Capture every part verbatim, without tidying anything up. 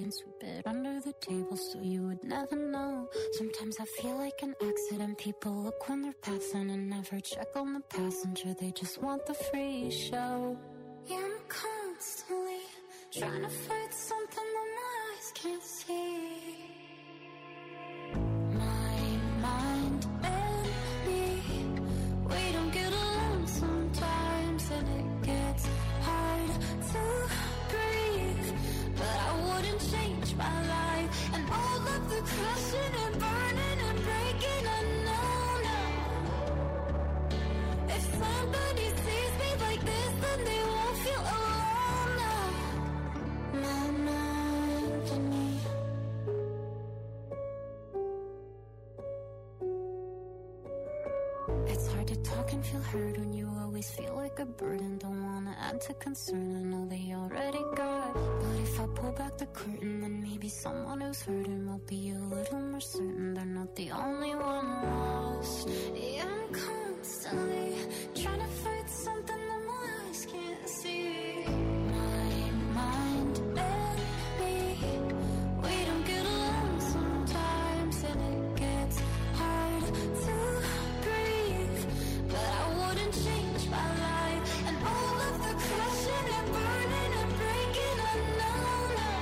and sweep it under the table so you would never know. Sometimes I feel like an accident. People look when they're passing and never check on the passenger. They just want the free show. Yeah, I'm constantly trying to fight something that my eyes can't see. My mind and me, we don't get along sometimes, and it gets hard to breathe. But I wouldn't change my life, and all of the crashing and burning and breaking, I know now. If somebody sees me like this, then they won't feel alone now. My mind and me. It's hard to talk and feel heard when you always feel like a burden. Don't wanna add to concern, I know they already got. But if I pull back the curtain, then maybe someone who's hurting will be a little more certain they're not the only one lost. Yeah, I'm constantly trying to fight something that my eyes can't see. My mind and me, we don't get along sometimes, and it gets hard to breathe. But I wouldn't change my life, and all of the crashing and burning and breaking, I know now.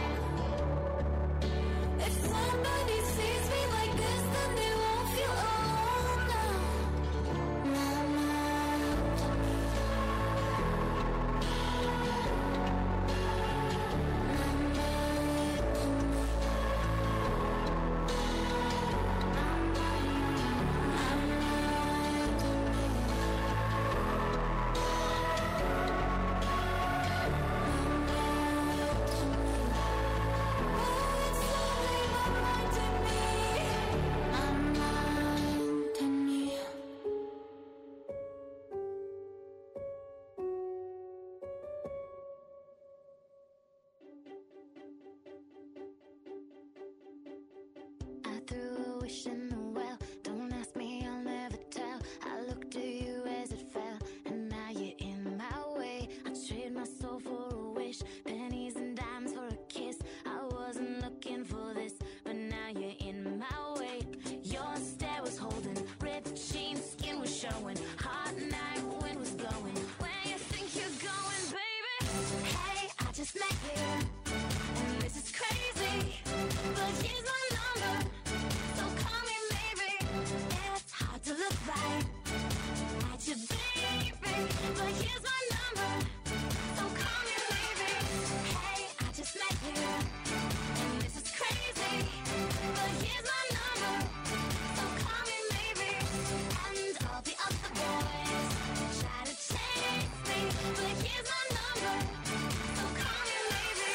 If somebody sees me like this, then they won't feel alone now. My mind and me. My mind and me. My mind and me. I threw a wish in the well. Don't ask me, I'll never tell. I looked to you as it fell, and now you're in my way. I trade my soul for a wish, pennies and dimes for a kiss. I wasn't looking for this, but now you're in my way. Your stare was holding, ripped jeans, skin was showing. Hot night, wind was blowing. Where you think you're going, baby? Hey, I just met you, and this is crazy, but here's my number, so call me maybe. It's hard to look right at you, baby, but here's my number, so call me maybe. Hey, I just met you, and this is crazy, but here's my number, so call me maybe. And all the other boys try to chase me, but here's my number, so call me maybe.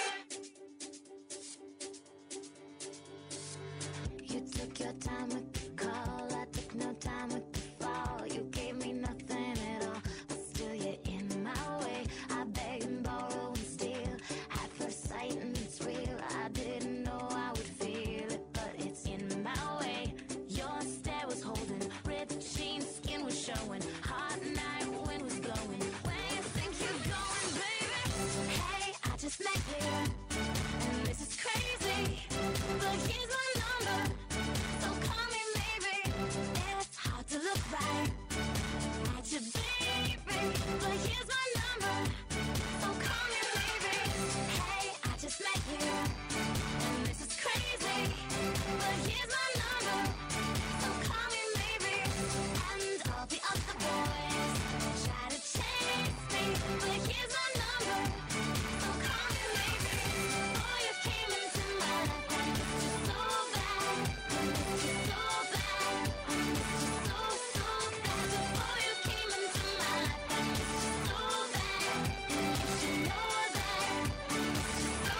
You took your time with the call, I took no time with the fall. You gave me nothing at all, but still you're in my way. I beg and borrow and steal at first sight, and it's real. I didn't know I would feel it, but it's in my way. Your stare was holding, ripped jeans, skin was showing. Hot night, wind was blowing. Where you think you're going, baby? Hey, I just met you, and this is crazy, but here's my number, so call me maybe. It's hard to look right at you, baby, but here's my number, so call me maybe. Hey, I just met you, and this is crazy, but here's my number, so call me maybe. And all the other boys try to chase me, but here's my number, so call me maybe. Oh, you came into my life, I missed you so bad, I missed you so bad, I missed you so, so bad. Oh, you came into my life, I missed you so bad, and you should know that I missed you so,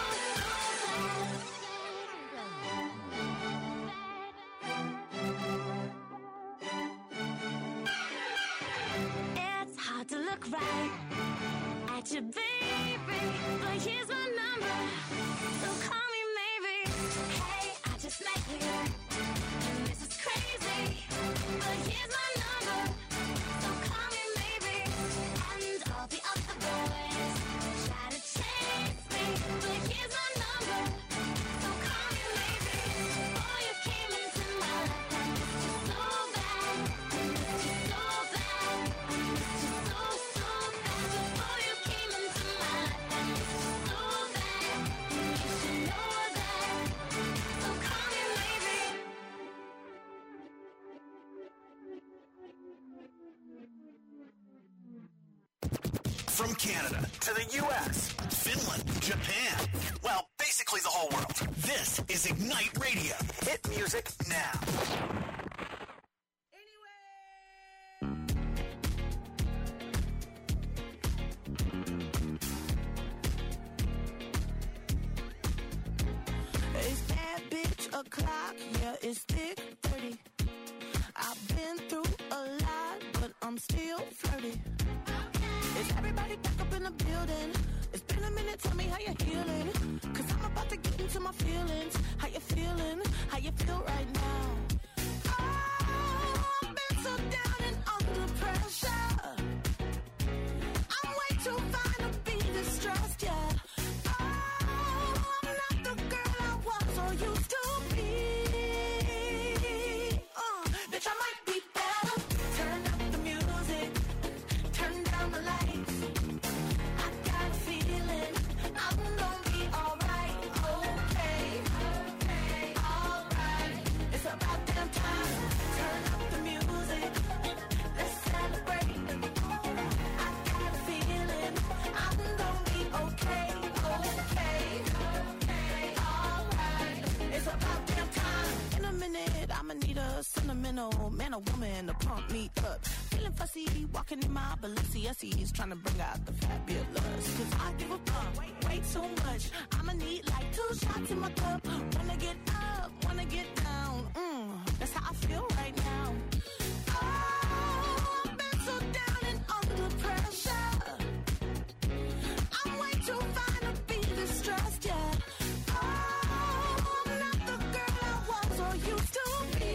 so bad. It's hard to look right at you, baby, but here's my number, so call me maybe. Hey, I just met you, and this is crazy, but here's my number, so call me maybe. And all the other boys try to chase me, but here's my number, so From Canada to the U S, Finland, Japan, well, basically the whole world. This is Ignite Radio. Hit music now. It's that bitch o'clock, yeah, it's thick thirty. I've been through a lot, but I'm still flirty. Is everybody back up in the building? It's been a minute, tell me how you're healing. Cause I'm about to get into my feelings. How you feeling? How you feel right now? Oh, I've been so down and under pressure. I'm way too fine to be distressed, yeah. Oh, I'm not the girl I was or used to be. Uh, bitch, I might be better. Turn up the music. Turn down the lights. I got a feeling I'm gonna be alright. Okay, okay, alright. It's about damn time. Turn up the music. Let's celebrate. I got a feeling I'm gonna be okay. Okay, okay, alright. It's about damn time. In a minute, I'ma need a sentimental man or woman to pump me up. Feeling fussy, walking in my Balenciennes, trying to bring out the fabulous. Cause I give a fuck, way, way too much. I'ma need like two shots in my cup. Wanna get up, wanna get down. Mm, that's how I feel right now. Oh, I've been so down and under pressure. I'm way too fine to be distressed, yeah. Oh, I'm not the girl I was or used to be.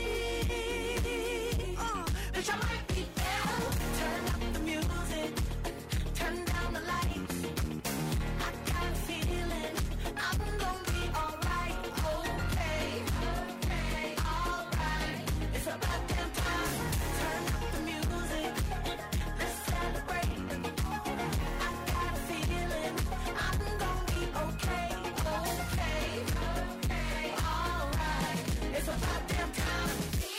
Uh, bitch, I might be better. Turn up the music. Turn down the lights. I got a feeling I'm gonna be alright. Okay, okay, alright. It's about damn time. Turn up the music. Let's celebrate. I got a feeling I'm gonna be okay. Okay, okay, alright. It's about damn time.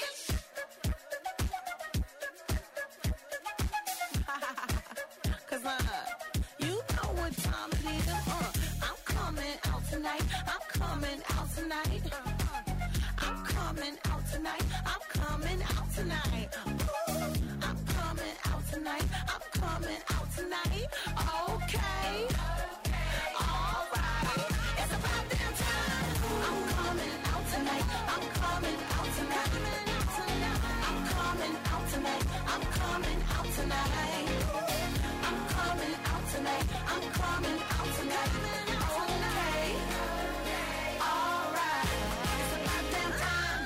Cause uh, you know what time it is. Uh, I'm coming out tonight. I'm coming out tonight. I'm coming out tonight. I'm coming out tonight. Ooh, I'm coming out tonight. I'm coming out tonight. Okay. Alright. It's about damn time. I'm coming out tonight. I'm coming out tonight. I'm coming out tonight. I'm coming out tonight. I'm coming out tonight. I'm coming out tonight. Okay. Alright. It's about damn time.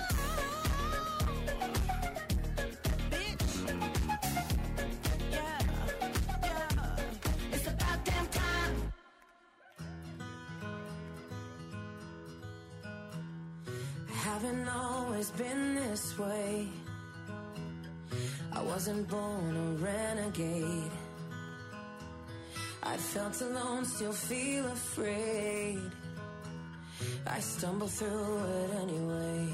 Bitch. Yeah. Yeah. It's about damn time. Haven't always been this way. I wasn't born a renegade. I felt alone, still feel afraid. I stumble through it anyway.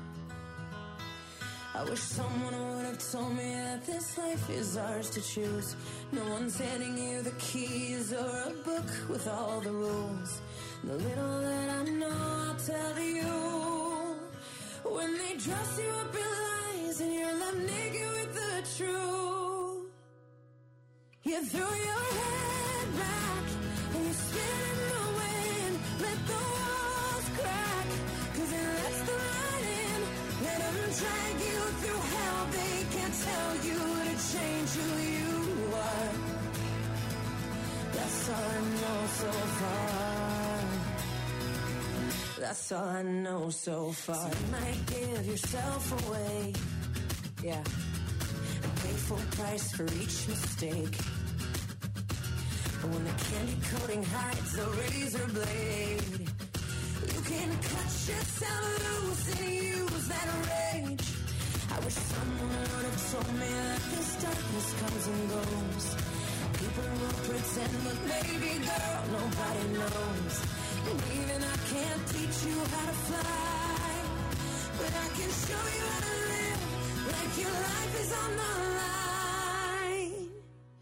I wish someone would have told me that this life is ours to choose. No one's handing you the keys or a book with all the rules. The little that I know, I'll tell you. When they dress you up in lies and you're left naked with the truth, you throw your head back and you spin in the wind. Let the walls crack, cause it lets the light in. Let them drag you through hell. They can't tell you to change who you are. That's all I know so far. That's all I know so far. So you might give yourself away, yeah, and pay full price for each mistake. But when the candy coating hides the razor blade, you can cut yourself loose and use that rage. I wish someone would have told me that this darkness comes and goes. People will pretend, but maybe, girl, nobody knows. And even I can't teach you how to fly, but I can show you how to live like your life is on the line.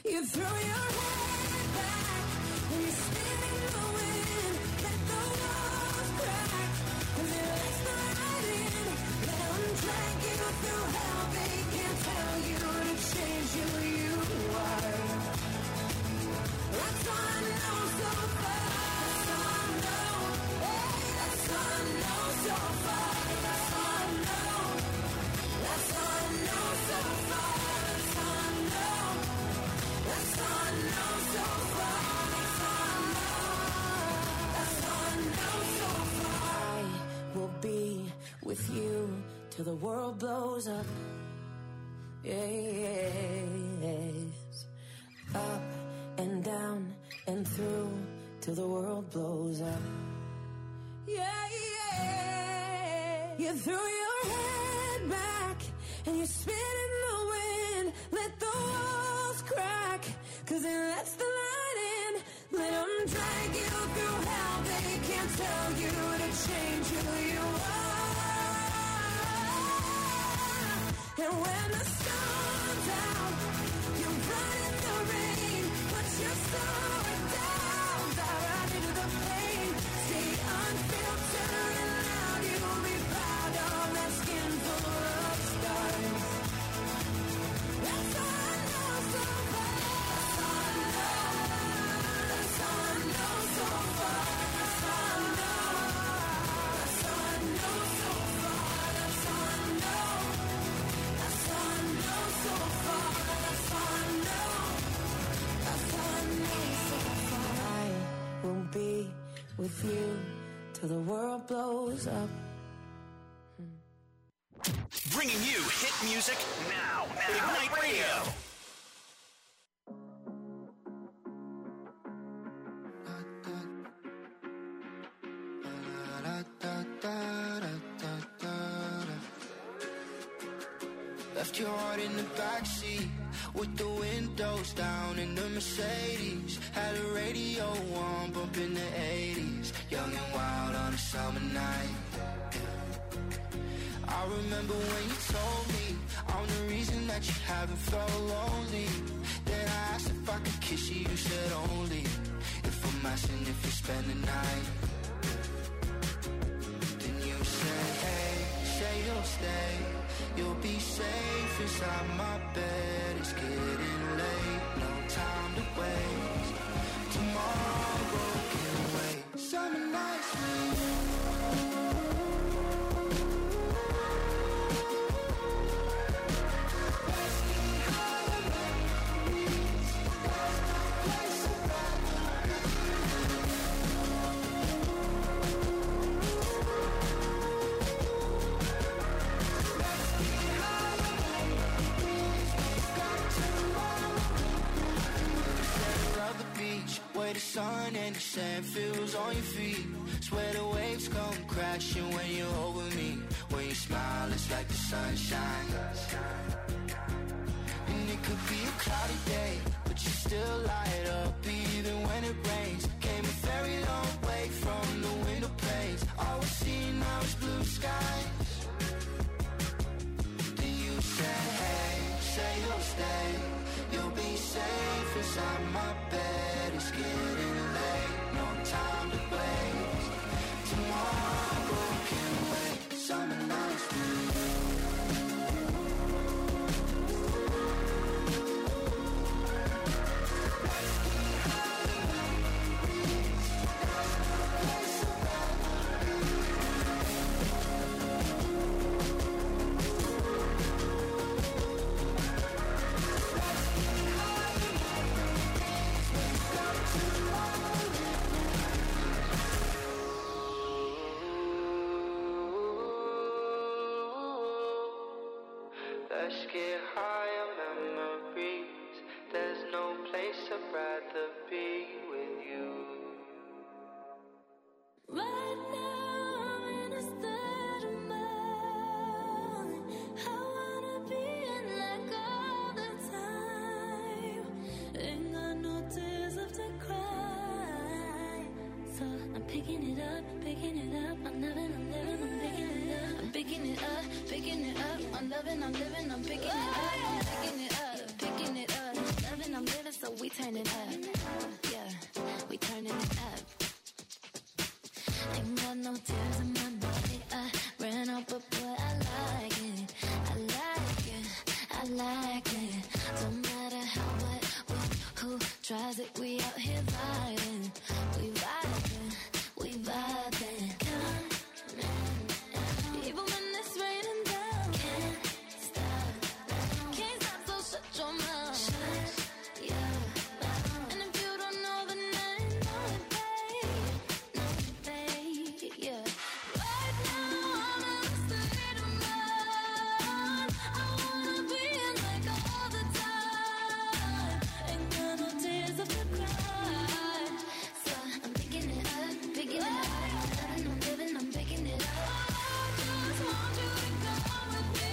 You throw your head back and you spin in the wind. Let the walls crack, 'cause it lets the light in. Let them drag you through hell. They can't tell you to change who you are. That's all I know so far. That's all I know. Hey, that's all I know so far. That's all I know. That's all I know so far. That's all I know. That's all I know so far. That's all I know. That's all I know so far. I will be with you till the world blows up. Yes. Up and down and through till the world blows up. Yeah, yeah. You throw your head back and you spin in the wind. Let the walls crack, 'cause it lets the light in. Let them drag you through hell. They can't tell you to change who you are. And when the sun's out, you're running the rain, but you're slowing down. Dive right into the pain. Stay unfiltered and loud. You'll be proud of that skin full of stars. That's all I know so far. That's all I know. That's all I know so far. That's all I know. That's all I know so far. That's all I know. That's all I know so far. That's all I know. That's all I know so far. I will be with you till the world blows up. Bringing you hit music now. now. Ignite Radio. Left your heart in the backseat with the windows down in the Mercedes. Had a radio on, bumping the eighties. Young and wild on a summer night. I remember when you told me I'm the reason that you haven't felt lonely. Then I asked if I could kiss you, you said only if I'm asking if you spend the night. Then you said, hey, say you'll stay. You'll be safe inside my bed. It's getting late, no time to waste. Tomorrow can wait. Summer nights with you. Where the sun and the sand feels on your feet. Swear the waves come crashing when you're over me. When you smile, it's like the sunshine. And it could be a cloudy day, but you still light up even when it rains. Came a very long way from the window panes. All we see now is blue skies. Then you said, hey, say you'll stay. You'll be safe inside my bed. It's getting late, no time to waste. Tomorrow can wait. Summer nights with you. Let's get high on memories. There's no place I'd rather be with you. Right now I'm in a state of mind. I wanna be in like all the time. Ain't got no tears left to cry. So I'm picking it up, picking it up. I'm loving, I'm living, I'm picking it up. I'm picking it up, picking it up. I'm loving, I'm living, I'm picking it up. I'm picking it up, picking it up. Loving, I'm living, so we turn it up. Yeah, we turning it up. Ain't got no tears in my body. I ran out, but boy, I like it. I like it. I like it. Don't matter how, what, what, who tries it. We out here vibing. We vibing. We vibing. Come on. Even when it's raining down. Can't stop. Can't stop, so shut your mouth. Shut your mouth. And if you don't know, then I know it, babe. Know it, babe. Yeah. Right now, I'm in a state of mind. I wanna be in like all the time. Ain't got no tears of the cry. So I'm picking it up, picking it up. Loving, I'm living, I'm picking it up. I just want you to come with me.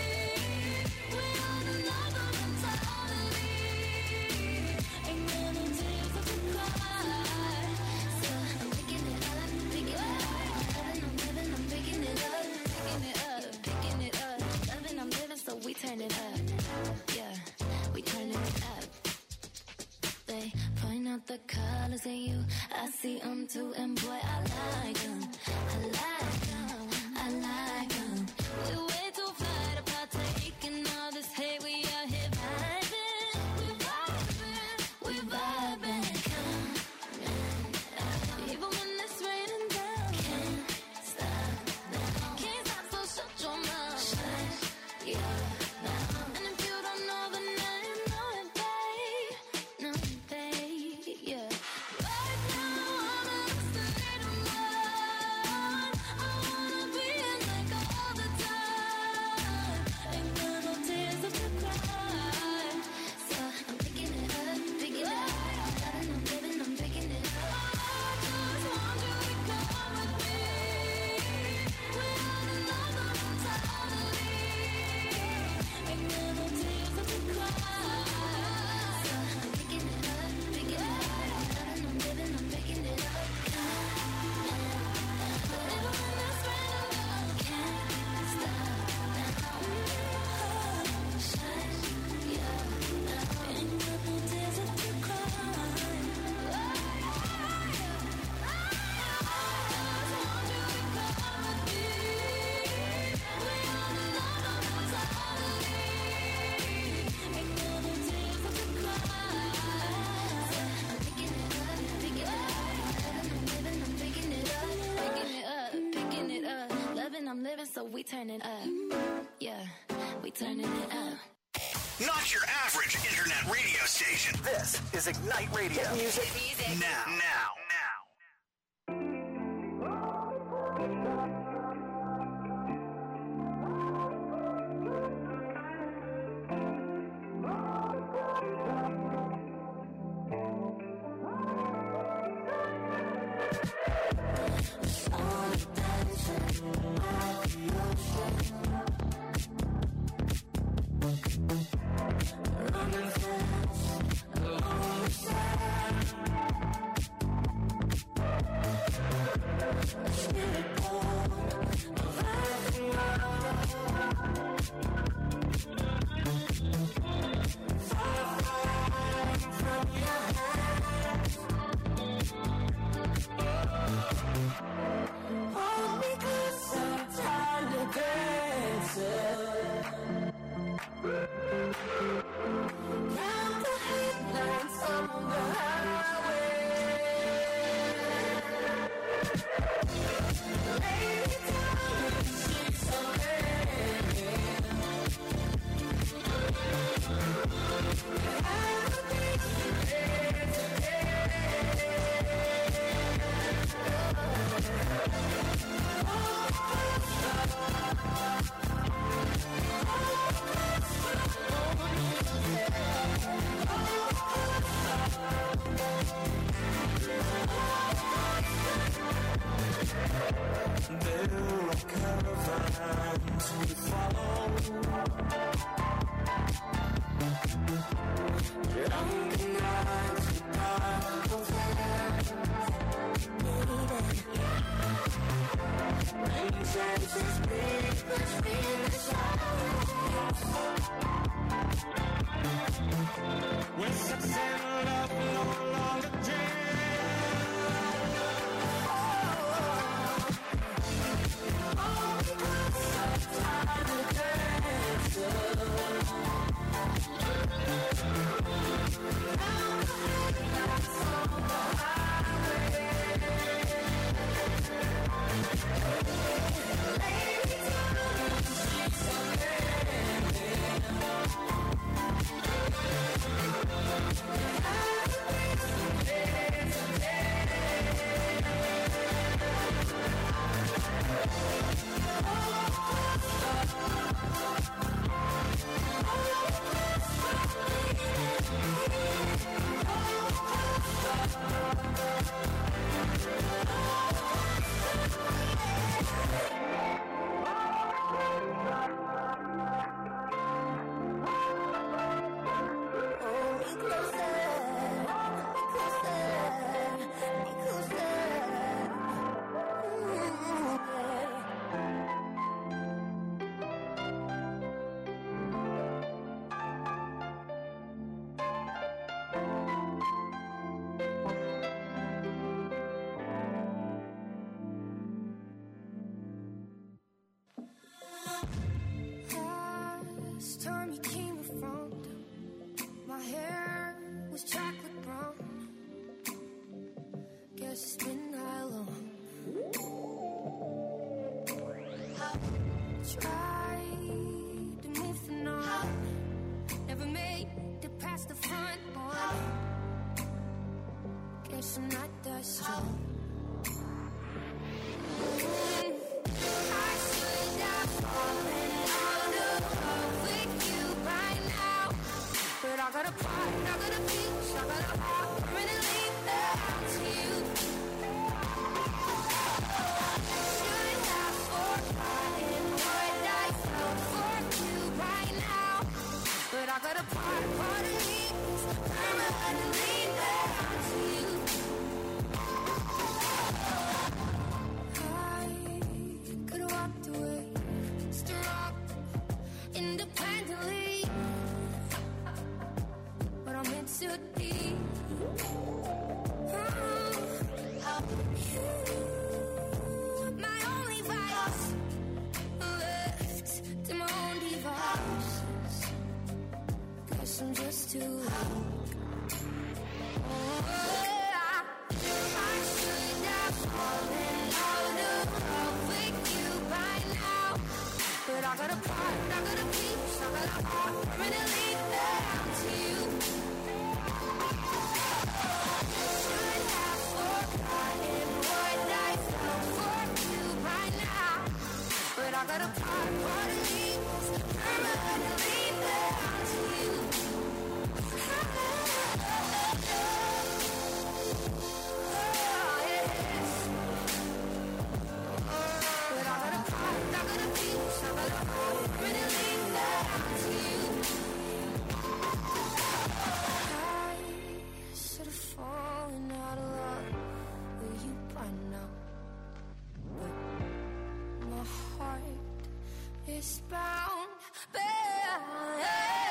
We on another mentality. Ain't got no tears of the cry. So I'm picking it up, picking it up. Loving, I'm living, I'm picking it up, picking it up, picking it up. Loving, I'm living, so we turn it up. Yeah, we turning it up. They point out the colors in you. I see them too, and boy, I like them. I like them. I like them. We way too fly to partake in all this hate. We out here vibing. We vibing. We vibing. Come on. Even when it's raining down. Can't stop. Can't stop, so shut your mouth. Shut your mouth. And if you don't know, then I know it, babe. Know it, babe. Yeah. Right now, I'm in a state of mind. I wanna be in like all the time. Ain't got no tears of the cry. So I'm picking it up, picking it up. Loving, I'm living, I'm picking it up. I just want you to come with me. We on another mentality. Ain't got no tears of the cry. So I'm picking it up, picking it up. Loving, I'm living, I'm picking it up. Even when it's raining down, can't stop. Shut your mouth. Ain't got no tears of the cry. I'm living, so we turn it up. Yeah, we turning it up. Not your average internet radio station. This is Ignite Radio. Hit music. Music. Now. Now. Now. Running fast along the side. When sex and love no longer Last time you came around, my hair was chocolate brown. Guess it's been that long. Tried to move the on, never made it past the front door. Guess I'm not that strong. I should have fallen out of love with you by now, but I got a part, I got a beach, I got a heart permanently bound to you. Should have forgotten what I felt for you by now, but I got a part, part of me permanently bound to you. Independently, but I'm in too deep. Oh, you, my only vice, left to my own devices. Guess I'm just too weak. Oh, I should have fallen out of love with you by now, but I got a part, I got a piece, I got a heart permanently bound to you. Should have forgotten what I felt for you by now, but I got a part, part of me permanently bound to you. Oh, yes. But I got a part, I got a piece, I got a heart permanently bound to you. I should have fallen out of love with you by now, but my heart is bound, bound.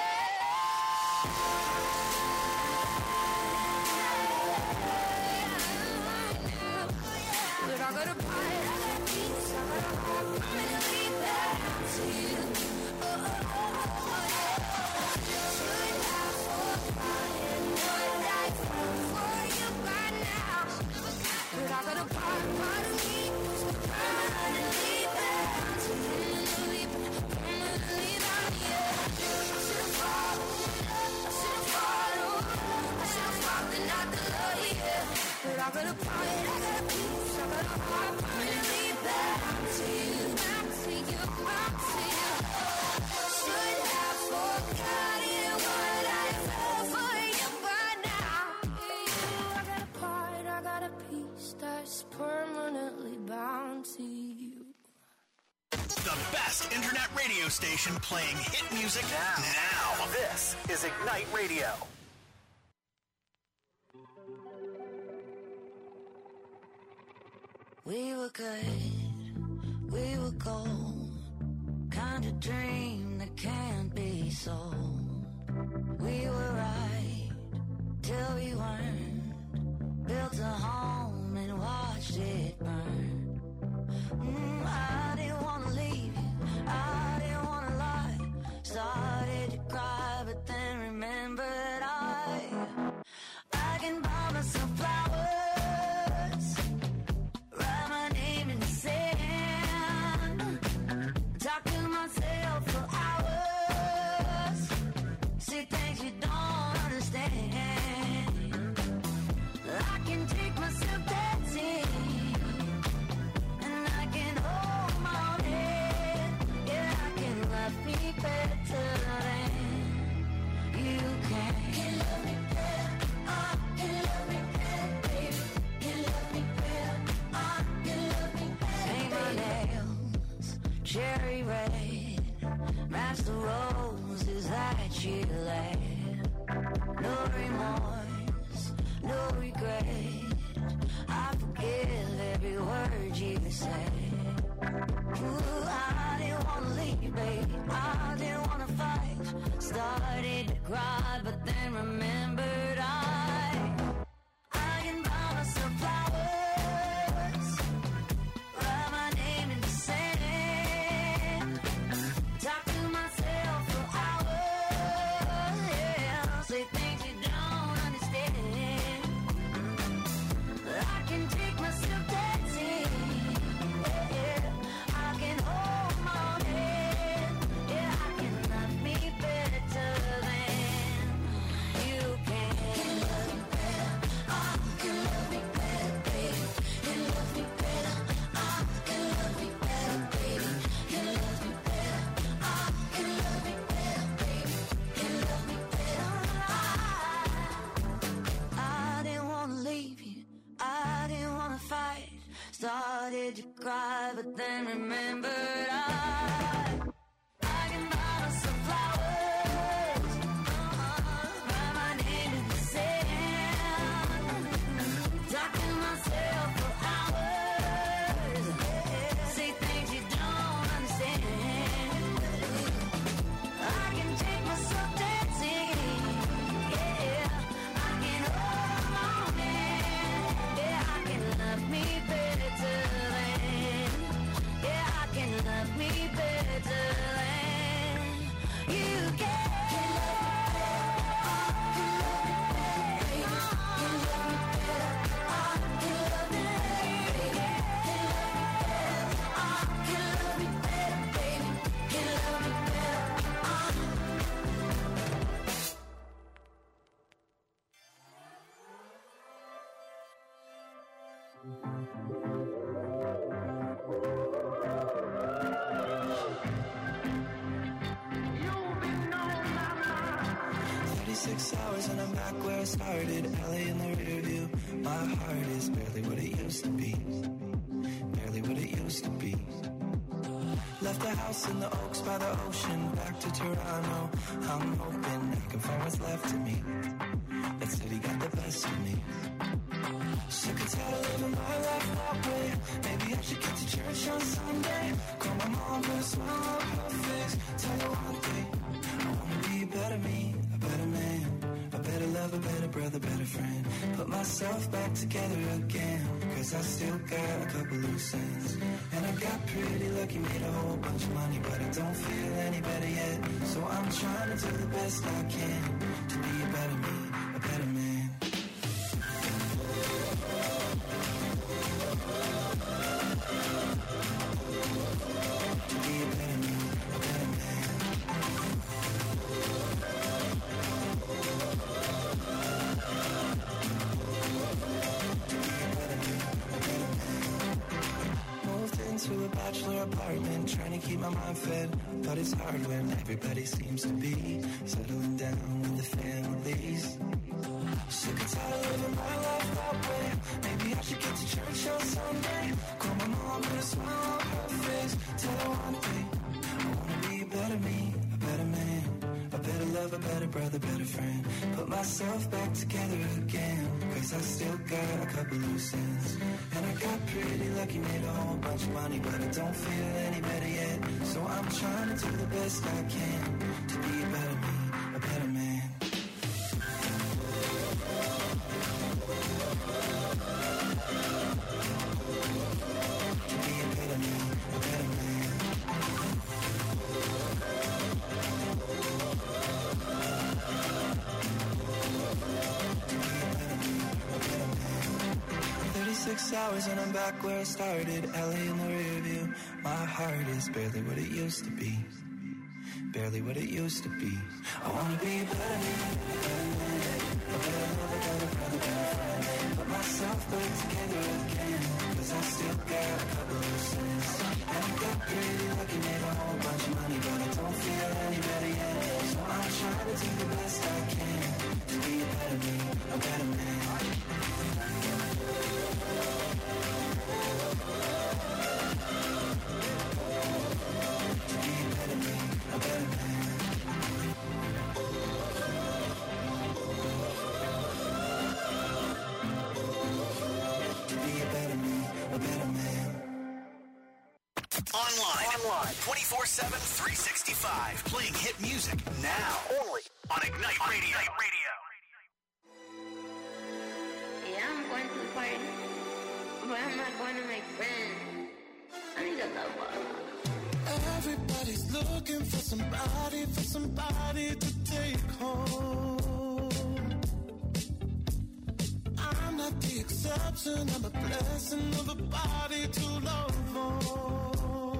But I got a part, I got a piece, I got a heart permanently bound to you. Oh, oh, oh, oh, yeah. Should have forgotten what I felt for you by now, but I got a part, part of me permanently bound to you. Permanently bound, yeah. I should have fallen, I should have fallen, I should have fallen out the love, yeah. But I got a part, I got a piece, I got a heart permanently bound to you, bound to you, bound to you. Should have forgotten what I felt for you by now. I got a part, I got a piece that's permanently bound to you. The best internet radio station playing hit music now. Now, this is Ignite Radio. We were good, we were gold, kind of dream that can't be sold. We were right till we weren't. Built a home and watched it burn. Mm, I didn't wanna leave you, I didn't wanna lie. Started to cry, but then remembered I I can buy myself flowers, write my name in the sand, talk to myself for hours, see things you don't understand. I can take myself dancing, and I can hold my own head. Yeah, I can love me better than you can. Can love me better, uh, can love me better, baby. Can love me better, uh, can love me better. Paint my nails cherry red, match the roses that you laid. No remorse, no regret. I forgive every word you said. Ooh, I didn't wanna leave, baby. I didn't wanna fight. Started to cry, but then remembered I I can buy myself flowers, write my name in the sand, talk to myself for hours, yeah, say things you don't understand. I can take myself dancing, yeah, I can hold my own head, yeah, I can love me better than you can. Can love me better, uh, can love me better, baby. Can love me better, uh, can love me better, baby. Can love me better, uh, can love me better, baby. Can love me better, I, I didn't wanna leave you, I didn't wanna fight. Started to cry, but then remembered I I can buy myself flowers, uh, write my name in the sand, talk to myself for hours, say things you don't understand. I can take myself dancing, yeah, I can hold my own hand, yeah, I can love me better than, yeah, I can love me better than you can. Can love me better, uh, can love me better, uh, can love me better, baby. Can love me better, uh. thirty-six hours and I'm back where I started. L A in the rear view. My heart is barely what it used to be. Barely what it used to be. Left the house in the Oaks by the ocean. Back to Toronto. I'm hoping I can find what's left of me. That city got the best of me. Sick and tired of living my life that way. Maybe I should get to church on Sunday. Call my mom, put a smile on her face. Tell her one thing, I wanna be a better me, a better man, a better lover, better brother, better friend. Put myself back together again, cause I still got a couple loose ends. And I got pretty lucky, made a whole bunch of money, but I don't feel any better yet. So I'm trying to do the best I can to be a better me, a better man. To be a better me, a better man. Moved into a bachelor apartment, trying to keep my mind fed. But it's hard when everybody seems to be settling down with the families. Sick and tired of living my life that way. Maybe I should get to church on Sunday. Call my mom, put a smile on her face. Tell her one thing, I wanna be a better me, a better man, a better lover, better brother, better friend. Put myself back together again, cause I still got a couple loose ends. And I got pretty lucky, made a whole bunch of money, but I don't feel any better yet. So I'm trying to do the best I can to be a better me, a better man. hours and I'm back where I started. L A in the rear view. My heart is barely what it used to be. Barely what it used to be. I wanna be a better man, a better man, a better lover, better brother, better friend. Put myself back together again, cause I still got a couple of sins. And I got pretty lucky, made a whole bunch of money, but I don't feel any better yet. So I'm trying to do the best I can to be a better me, a better man. Online. Online. twenty-four seven, three sixty-five. Playing hit music now. Only on Ignite Radio. Ignite Radio. Yeah, I'm going to the party, but I'm not going to make friends. I need a lover. Everybody's looking for somebody, for somebody to take home. I'm not the exception, I'm a blessing of a body to love on.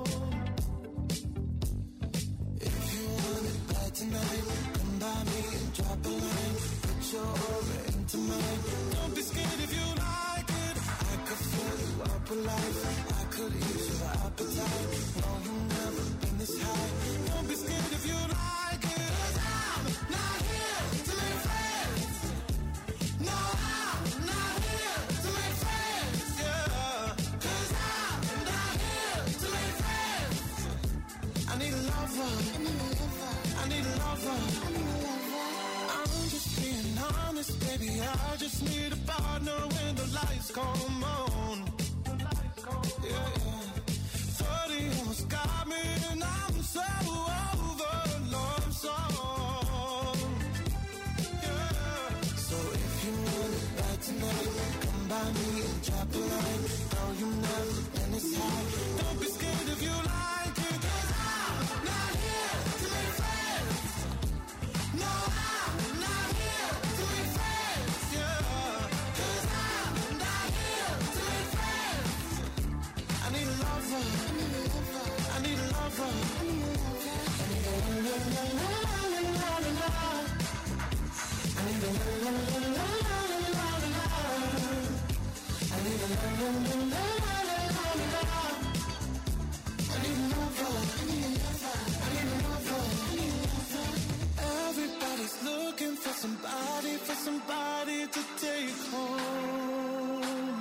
If you want it bad tonight, come by me and drop a line. Put your aura into mine. Don't be scared if you like it. I could fill you up with life. I could ease your appetite. No, you've never been this high. Don't be scared if you like it. 'Cause I'm not here to make friends. No, I'm not here to make friends. Yeah. 'Cause I'm not here to make friends. I need a lover. I need a lover. I need a lover. I need a lover. I'm just being honest, baby. I just need a partner when the lights come on. Yeah, yeah. thirty almost got me and I'm so over a love song. Yeah. So if you want it bad tonight, come by me and drop a line. No, you never been this high. Don't be scared if you like it. 'Cause I'm not here to make friends. No, I'm not here to make friends. Yeah. 'Cause I'm not here to make friends. I need a lover. I need a lover. I need a lover. I need a lover. I need a la la la la la la la. I need a la la la la la la la. I need a la la la la la la la. I need a lover. I need a lover. I need a lover. I need a lover. Everybody's looking for somebody, for somebody to take home.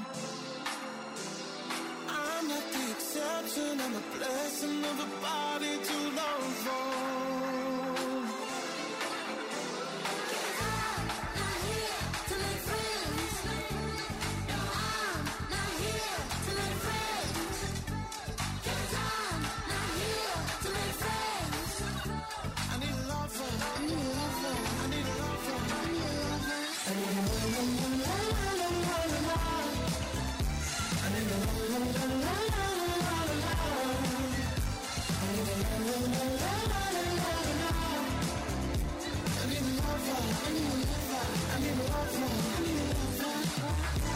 I'm not the exception, I'm a blessing of a body to love on. I'm not here to make friends. No, I'm not here to make friends. 'Cause I'm not here to make friends. I need a lover. I need a lover. I need a lover. I need a lover. I need a la la la la la la la la. I need a la la la la la la la la. I need a la la la la la la la la. I need a lover. I need a lover. I need a lover. I need a lover.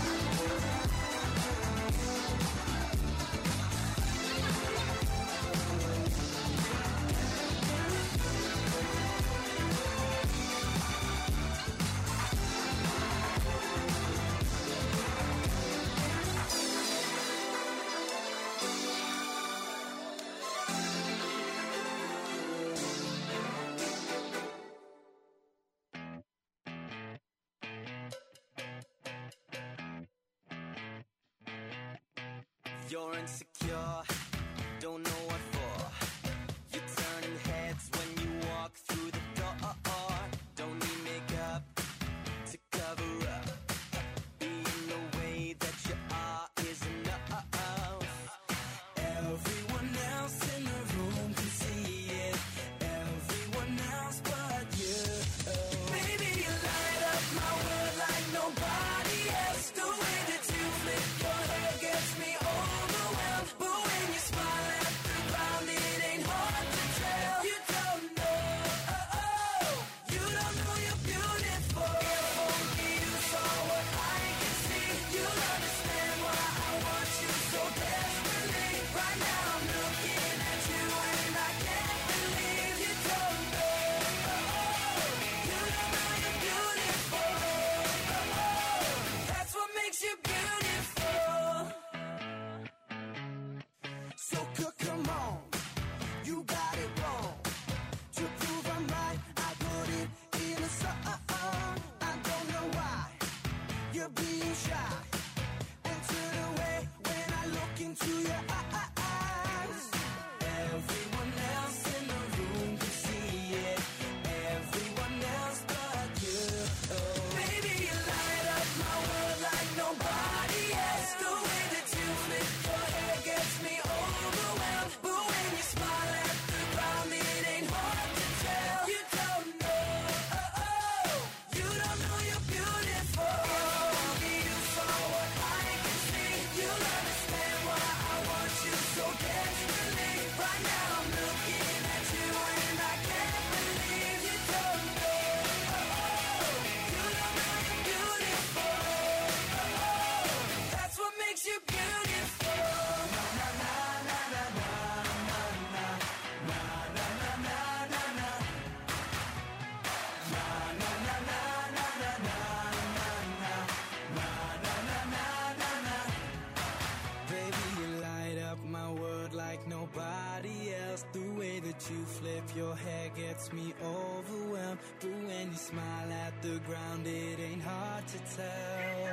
You're insecure, don't know what for. You're turning heads when you walk through the door. Don't need makeup to cover up. Being the way that you are is enough. Everyone else in the room can see it. Everyone else but you. Baby, you light up my world like nobody else. The way that you flip your hair gets me overwhelmed. But when you smile, shy and turn away when I look into your eyes. Everyone else in the room can see it. Everyone else but you. Baby, you light up my world like nobody else. The way that you flip your hair gets me overwhelmed. But when you smile at the ground, it ain't hard to tell. You don't know, oh, oh, you don't know you're beautiful. Only you saw what I can see. You'll understand why I want you so desperately. Right now I'm looking at you and I can't believe you don't know, oh, oh, you don't know you're beautiful. Oh, oh, that's what makes you beautiful. Na na na na na na na na na na na na na. Na na na na na na na na na na na na na. Baby, you light up my world like nobody else. The way that you flip your hair gets me overwhelmed. But when you smile at the ground, it ain't hard to tell.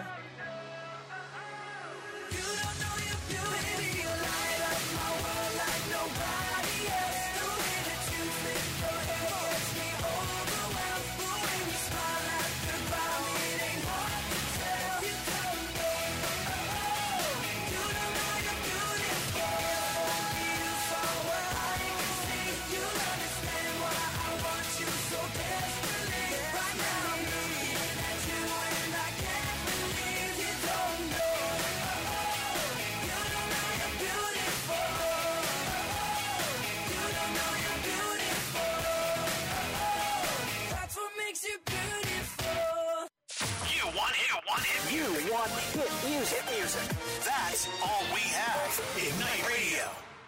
You don't know you're beautiful. Baby, you light up my world like nobody else. The way that you flip your hair gets me overwhelmed. But when you smile at the ground, it ain't hard to tell. You don't know, oh, oh, you don't know you're beautiful. Only you saw what I can see. You'll understand why I want you so desperately. Right now I'm looking at you and I can't believe you don't know, oh, oh, you don't know you're beautiful. Oh, you don't know you're beautiful. Oh, that's what makes you beautiful. You want it, you want it, you want hit music. Hit music. That's all we have. Ignite Radio.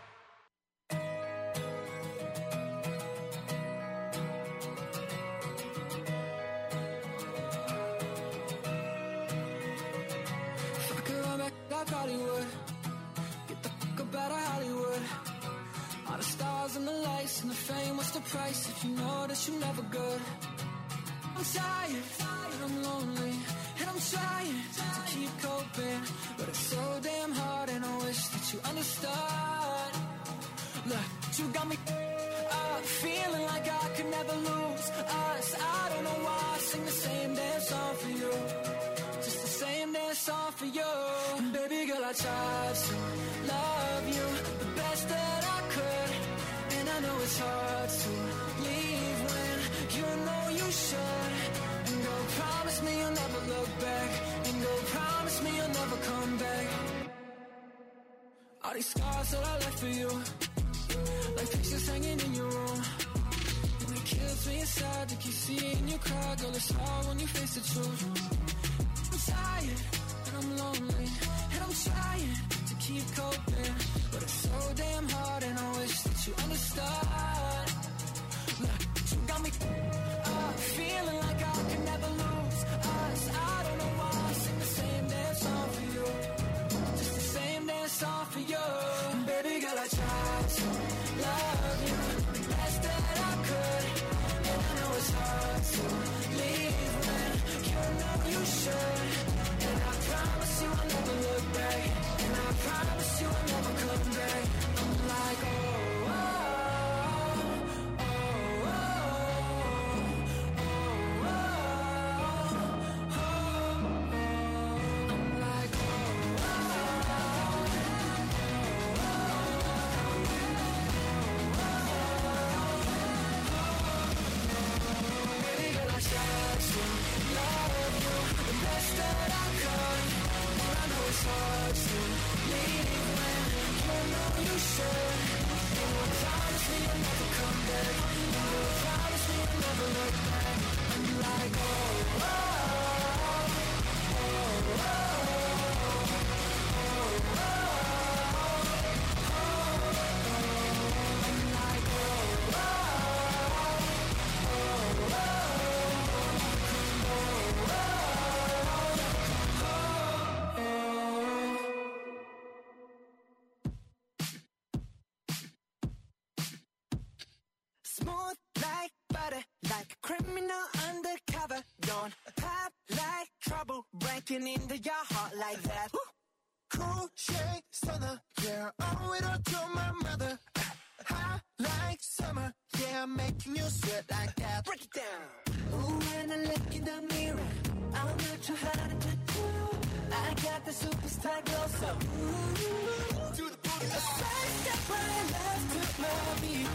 Fuck around back like Hollywood. Get the fuck up out of Hollywood. All the stars and the lights and the fame, what's the price if you know that you're never good? I'm tired, and I'm lonely, and I'm trying to keep coping, but it's so damn hard and I wish that you understood. Look, you got me up, feeling like I could never lose us. I don't know why I sing the same damn song for you, just the same damn song for you. And baby girl, I tried to love you the best that I could, and I know it's hard to leave when you know you should. And go promise me you'll never look back, and go promise me you'll never come back. All these scars that I left for you, like pictures hanging in your room, and it kills me inside to keep seeing you cry. Girl, it's hard when you face the truth. I'm tired and I'm lonely, and I'm trying to keep coping, but it's so damn hard and I wish that you understood. Look, you got me up, feeling like I could never lose us. I don't know why I sing the same damn song for you, just the same damn song for you. And baby girl, I tried to love you the best that I could, and I know it's hard to leave when you know you should. And I promise you I'll never look back, and I promise you I'll never come back. I'm like, oh, oh, oh, oh, oh, oh, oh, oh. I'm like, oh, oh, baby girl, I tried to love you the best that I could, but I know it's hard to leave when you know you should. And you promise me you'll never come back, and you promise me you'll never look back. I'm like, oh, oh, oh, oh, oh, oh, oh. I'm like, oh, oh, oh, oh, Smooth like butter, like a criminal undercover. Don't pop like trouble breaking into your heart like that. Cool shade stunner, yeah, owe it all to my mother. Hot like summer, yeah, I'm making you sweat like that. Break it down. Ooh, when I look in the mirror, I'm not too hard to do. I got the superstar glow, so ooh, To the booty, a side step right left to my beat.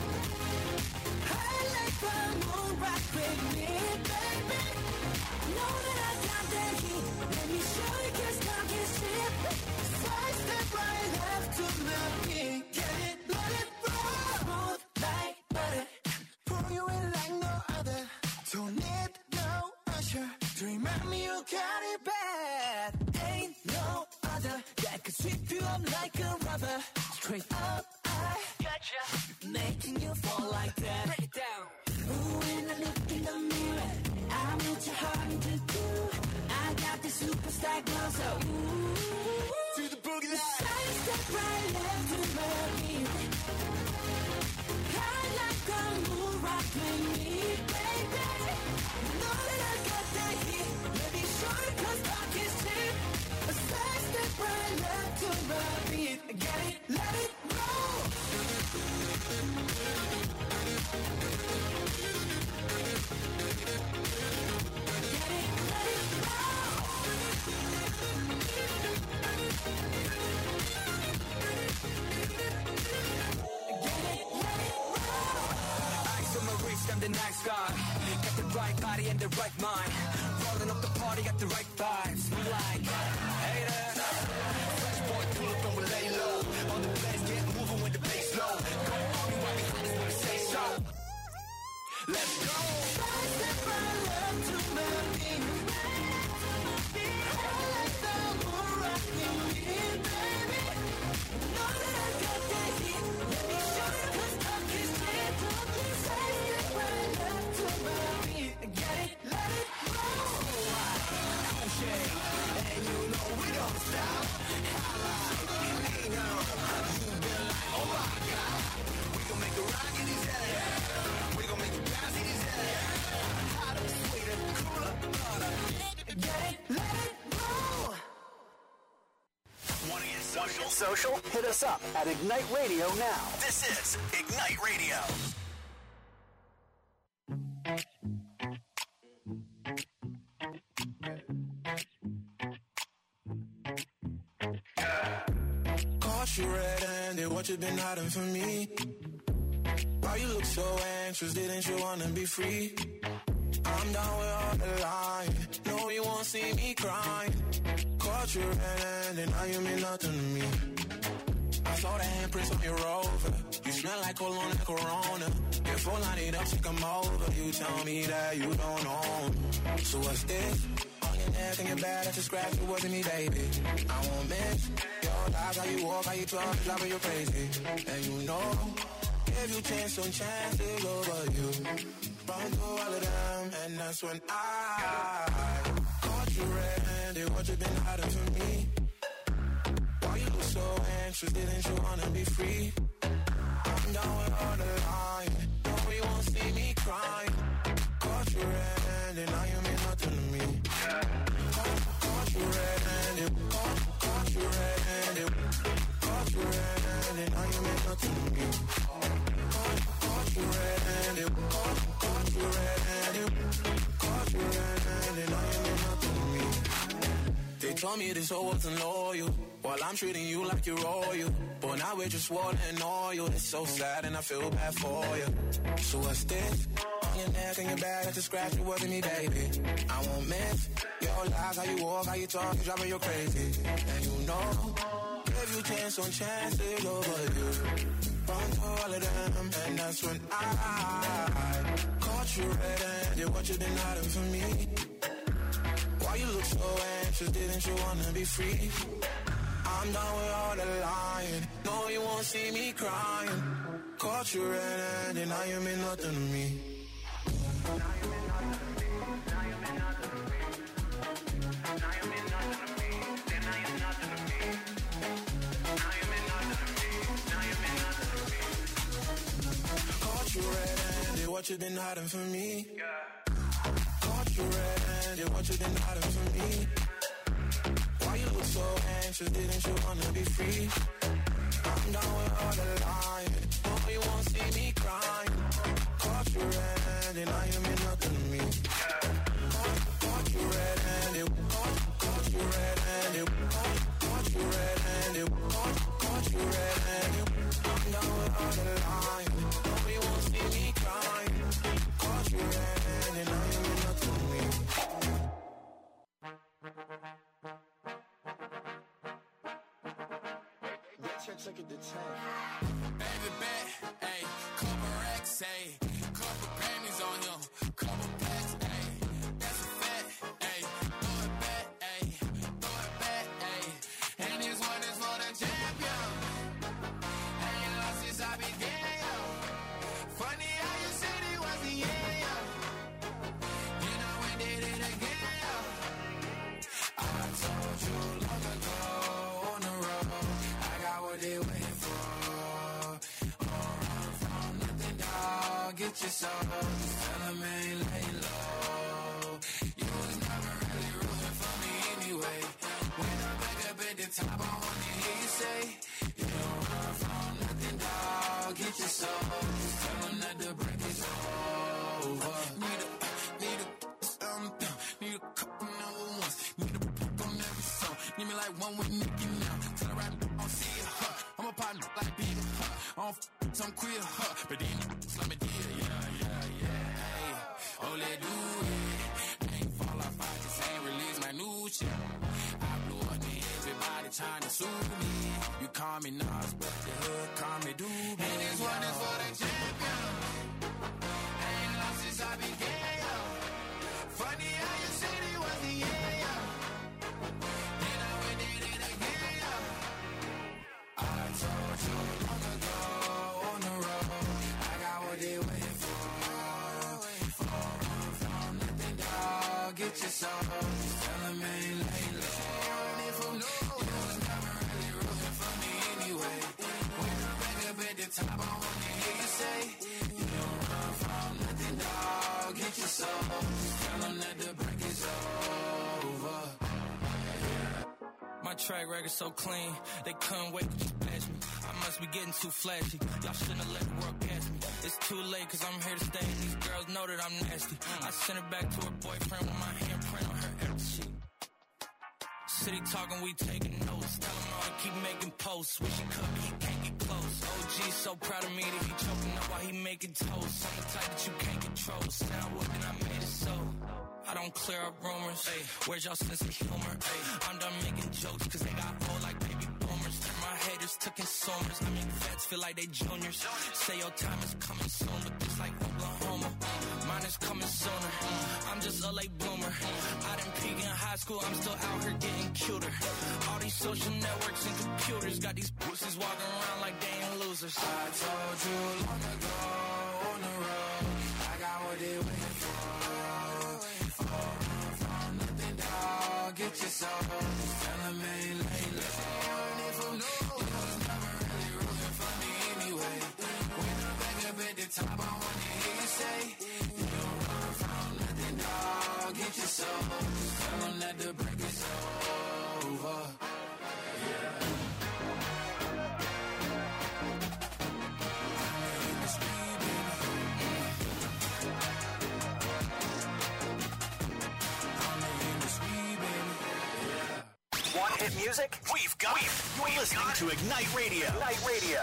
I like the moon rock with me, baby. Know that I got that heat. Let me show you, 'cause talk is cheap. side step right left to my beat. Get it, let it roll. Smooth like butter. Pull you in like no other. Don't need no usher to remind me you got it bad. Ain't no other that could sweep you up like a rubber. Straight up, I gotcha, making you fall like that. Break it down. Ooh, when I look in the mirror, I'm not too hard to do. I got the superstar glow, so ooh, To the boogie line. side step right left to my beat. I like the moon rock with me, baby. Know that I got that heat. Let me show you, 'cause talk is cheap. A side step right left to my beat. Get it, let it roll. Get it, let it roll. Get it, let it roll. Eyes on my wrist, I'm the nice guy. Got the right body and the right mind. Rolling up the party, got the right vibes. I'm like, hey there. Fresh boy, pull up and we lay low. On the place, get moving with the bass low. Go on me while we hot is when I say so. Let's go. Side step right left to my beat. I like the moon rocking me, baby. Know that I got that heat. Let me show you, 'cause talk is cheap. Side step right left to my beat. Get it, let it roll. And you know we don't stop. You know, you've been like, oh my God. We gon' make a rock in his head. We gon' make it bounce in his head. Hotter, sweeter, cooler, hotter. Get it, let it roll. Want to get social? Social? Hit us up at Ignite Radio now. This is Ignite Radio. Caught you red-handed, what you been hiding from me? Why you look so anxious, didn't you wanna be free? I'm down with all the lying, no you won't see me crying. Caught you red-handed, now you mean nothing to me. I saw the handprints on your Rover, you smell like cologne and Corona. Your phone line it up to come over, you tell me that you don't own. So what's this? On your neck and your back, that's a scratch, it wasn't me, baby. I won't miss your lies, how you walk, how you talk, driving you crazy. And you know, if you chance on chances over you, run through all of them, and that's when I caught you red-handed, what you been hiding from me? Why you look so anxious, didn't you wanna be free? I'm down with all the lying, no you won't see me crying. Caught you red-handed, now you mean nothing to me. Caught, caught you red-handed, caught, caught you red-handed, caught you red-handed, now you mean nothing to me. Caught, caught you red-handed, caught, caught you red-handed, caught you red-handed, now you mean nothing to me. They told me this hoe wasn't loyal, while I'm treating you like you're royal. But now we're just water and oil. It's so sad and I feel bad for you. So what's this? On your neck and your back, that's a scratch, it wasn't me, baby. I won't miss your lies, how you walk, how you talk, it's driving you crazy. And you know, if you chance on chances over you, run through all of them, and that's when I caught you red-handed, what you been hiding from me? Why you look so anxious, didn't you wanna be free? I'm done with all the lying, no you won't see me crying. Caught you red-handed, now you mean nothing to me. Now you mean nothing to me, now you mean nothing to me. Now you mean nothing to me, then now you're nothing to me. Now you mean nothing to me, now you mean nothing to me. Caught you red-handed, what you been hiding from me? Caught you red-handed. did what you did not do to me. Why you look so anxious? Didn't you wanna be free? I'm down with all the lying. No, you won't see me crying. Caught you red-handed, now you mean nothing to me. Caught, caught you red-handed. Caught, caught you red-handed. Caught, caught you red-handed. Caught, caught you red-handed. I'm down with all the lying. No, you won't see me crying. Caught you red-handed, now you mean nothing to me. Check it to ten. Baby, bet, ayy, couple racks, ayy, couple Grammys on you, couple plaques, ayy, that's a fact, ayy, throw it back, ayy, throw it back, ayy, and this one is for the champion. Ain't lost since I began, yo. Funny how you said it was the end, yo. You know we did it again, yo. I told you long ago on the road, I got what they waiting for. Don't run from nothing, dog. Get your soul. Just tell them ain't lay low. You was never really rooting for me anyway. When I'm back up at the top, I wanna hear you say, you don't run from nothing, dog. Get your soul. Just tell them that the break is over. Need a, need a, um, need a couple number ones. Need a pop on every song. Need me like one with Nicki now. Tell her right, I don't see it, huh? I'm a partner like being huh? I don't f some queer, huh? But then let me deal, yeah, yeah, yeah. Hey, oh, let do it. Ain't fall off, I just ain't release my new shit. I blew up me, everybody trying to sue me. You call me Nas, but the hood call me Doobie. And this one is for the champion. Ain't lost since I began, yo. Funny how you said it was the end, yo. You know we did it again, yo. I told you long ago on the road, I got what they waiting for. Don't run from nothing, dog. Get your soul. Just tell them ain't lay low. You was never really rooting for me anyway. When I'm back up at the top, I wanna hear you say, you don't run from nothing, dog. Get your soul. Just tell them that the break is over. My track record so clean, they couldn't wait to just bash me. I must be getting too flashy. Y'all shouldn't have let the world catch me. It's too late cause I'm here to stay. These girls know that I'm nasty. I sent her back to her boyfriend with my handprint on her every sheet. City talking, we taking notes. Tell him all to keep making posts. Wish he could, but he can't get close. O G's so proud of me that he choking up while he making toast. I'm the type that you can't control. Sound what then I made it so. I don't clear up rumors. Ay, where's y'all sense of humor? Ay, I'm done making jokes cause they got old like baby boomers. Turn my haters to consumers. I mean vets feel like they juniors. Say your time is coming soon, but this like Oklahoma. Mine is coming sooner. I'm just a late bloomer. I didn't peak in high school, I'm still out here getting cuter. All these social networks and computers got these pussies walking around like they ain't losers. I told you long ago on the road, I got what they waiting for. Get your soul, just tell them ain't lay low. You was never really rooting for me anyway. When I'm back up at the top, I wanna hear you say, you don't run from nothing, dog. Get your soul, just tell them that the break is over. Yeah. Want hit music? We've got it. You're listening to Ignite Radio. Ignite Radio.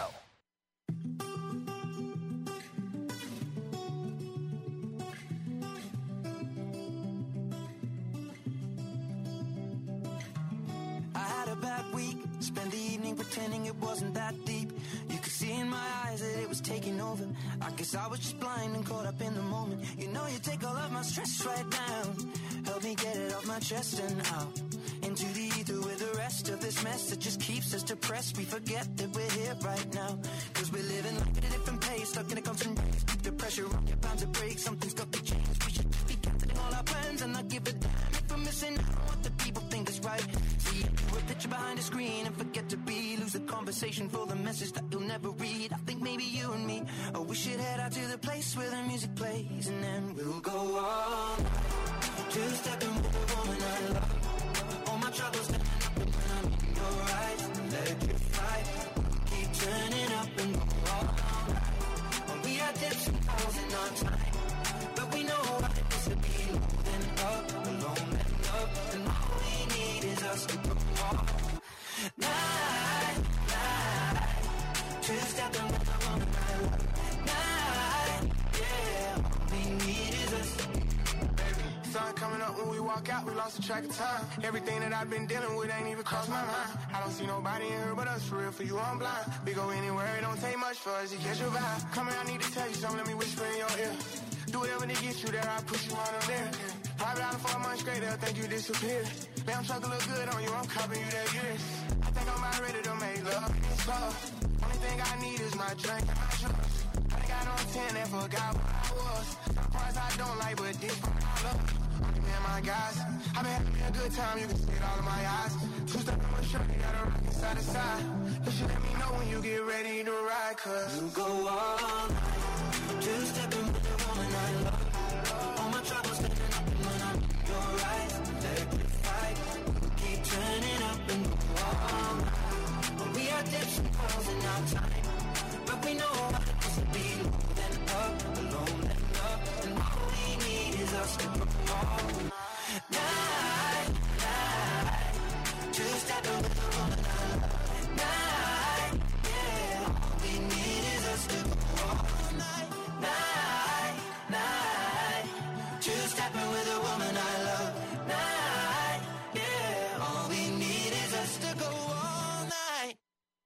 I had a bad week. Spent the evening pretending it wasn't that deep. You could see in my eyes that it was taking over. I guess I was just blind and caught up in the moment. You know you take all of my stress right down. Help me get it off my chest and out into the ether with the rest of this mess that just keeps us depressed. We forget that we're here right now, cause we're living life at a different pace, stuck in a constant race. Keep the pressure on, you're bound to break. Something's got to change. We should just be canceling all our plans and not give a damn if we're missing out on what the people think is right. See a picture behind a screen and forget to be. Lose the conversation for the message that you'll never read. I think maybe you and me, oh, we should head out to the place where the music plays, and then we'll go on. Two step and stepping with the woman I love. Night, yeah, all we need is us. Sun coming up when we walk out, we lost the track of time. Everything that I've been dealing with ain't even crossed my mind. I don't see nobody in here but us, for real, for you I'm blind. We go anywhere, it don't take much for us to catch your vibe. Come here, I need to tell you something, let me whisper in your ear. Do whatever to get you there, I push you on them there. Private island for a month straight, they'll think you disappeared. Damn, truck look good on you, I'm copping you that years. I think I'm about ready to make love, it's love. Only thing I need is my drink and my drugs. I think I got on ten and forgot what I was. Some parts I don't like, but this part I love. Only me and my guys, I've been having a good time, you can see it all in my eyes. Two stepping with shirt, you gotta rock it side to side. You should let me know when you get ready to ride, cause you go all night. Two stepping with the woman I love. All my troubles standing up and when I'm in your eyes. Electrified, we'll keep turning up and go all night. But we are dips and falls in our time. But we know what it is to be low than up, alone and up. And all we need is us to go all night, night. Two stepping with the woman I love. Night, yeah. All we need is us to go all night, night, night. Two stepping with a woman I love. Night, yeah. All we need is us to go all night.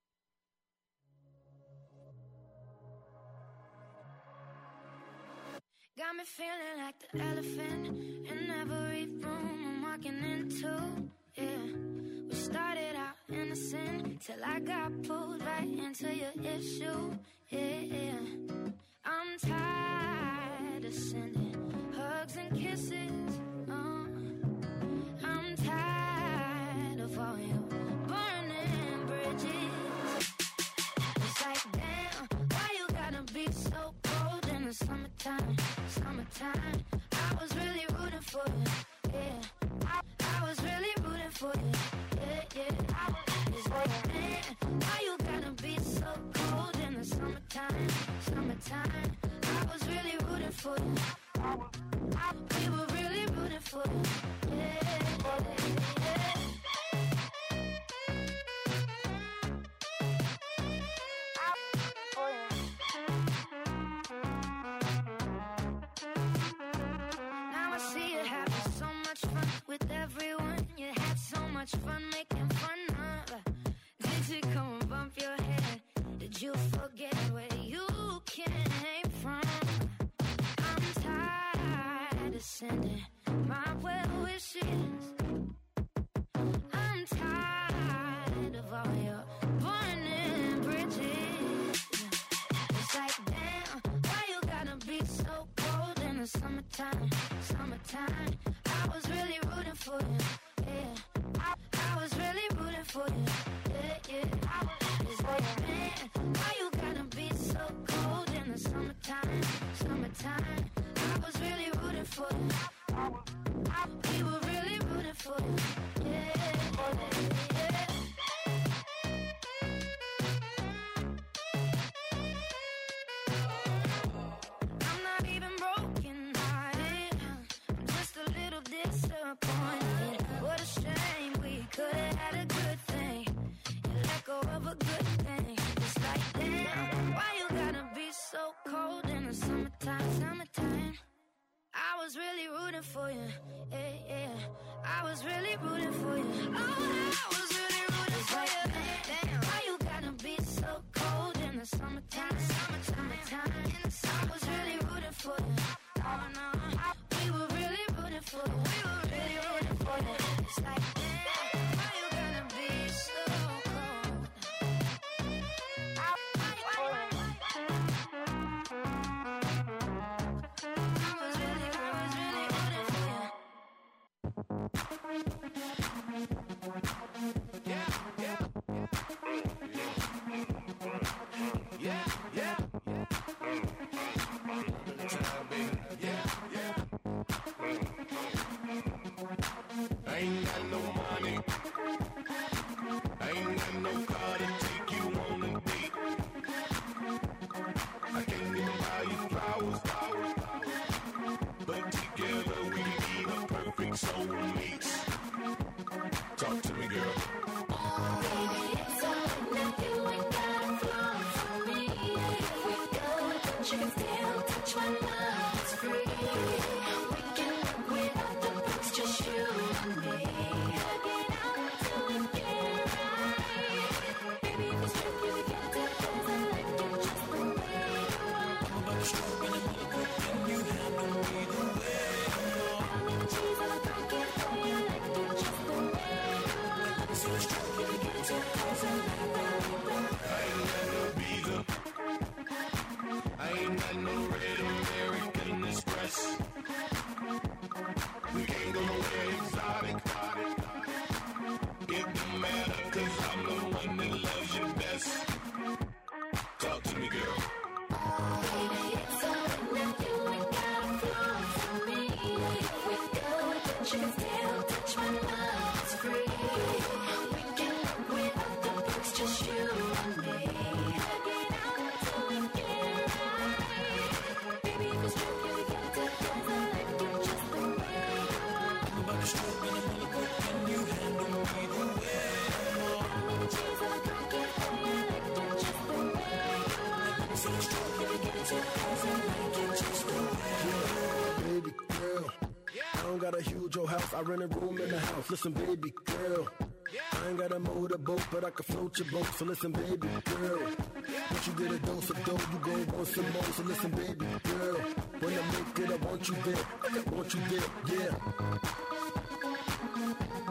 Got me feeling like the elephant in every room I'm walking into. Yeah, we started out innocent till I got pulled right into your issue. Yeah, yeah. I'm tired of sending hugs and kisses. Uh, I'm tired of all your burning bridges. It's like, damn, why you gotta be so cold in the summertime? Summertime, I was really rooting for you. Yeah, I, I was really rooting for you. Yeah, yeah. It's like, man, why you gotta be so cold in the summertime? Summertime, I was really rooting for you. We were really rooting for you. Yeah, yeah, yeah. Now I see you having so much fun with everyone. You had so much fun making fun of. Did you come and bump your head? Did you forget where you came from? I'm tired of sending my well wishes. I'm tired of all your burning bridges. It's like, damn, why you gotta be so cold in the summertime? Summertime, I was really rooting for you. Yeah, I, I was really rooting for you. Yeah, yeah. It's like, man, why you gotta be so cold in the summertime? Summertime, I was really rooting for you. We were really rooting for you. Yeah, yeah, yeah. I'm not even broken hearted. I'm just a little disappointed. What a shame, we could have had a good thing. You let go of a good thing. It's like, damn, why you gotta be so cold in the summertime? Summertime, I was really rooting for you. Yeah, yeah. I was really rooting for you. Oh, I was really rooting for you. Damn, why you gotta be so cold in the summertime? Summertime, in the summer, I was really rooting for you. Oh no, we were really rooting for you. We were really rooting for you. It's like, damn, why you gotta be so cold? I, I, I, I was really, I was really rooting for you. that you can still touch my love. It's free. We can work without the books, just you and me. Hanging out till we get it right. Baby, if it's true, you get to cause I like you just the way you are. I'm about to stroke and I'm gonna cook and you handle me the way you are. I'm in the cheese and I don't get for you like you just the way you are. So it's true, you get to cause I like you. I ain't got no visa. I ain't got no red American Express. We can't go nowhere exotic. It don't matter cause I'm the one that loves you best. Talk to me, girl. Baby, it's all in you, ain't got a flaw for me. If we go, but you can still touch my love, it's free. We can work without the books, just you and me. Hanging out till we get it right. Baby, if it's true, you get to cause I like you just the way you are. I'm about to stroke and I'm gonna cook and you handle me the way you are. I'm in the cheese and I don't get for you like you just the way you are. So it's true, you get to cause I like you just the way you are. Baby girl, I don't got a huge old house, I rent a room in the house. Listen, baby girl, I ain't got a motorboat, but I can float your boat. So listen, baby girl, once you get a dose of dough, you gon' want some more. So listen, baby girl, when I make it, I want you there, I want you there, yeah.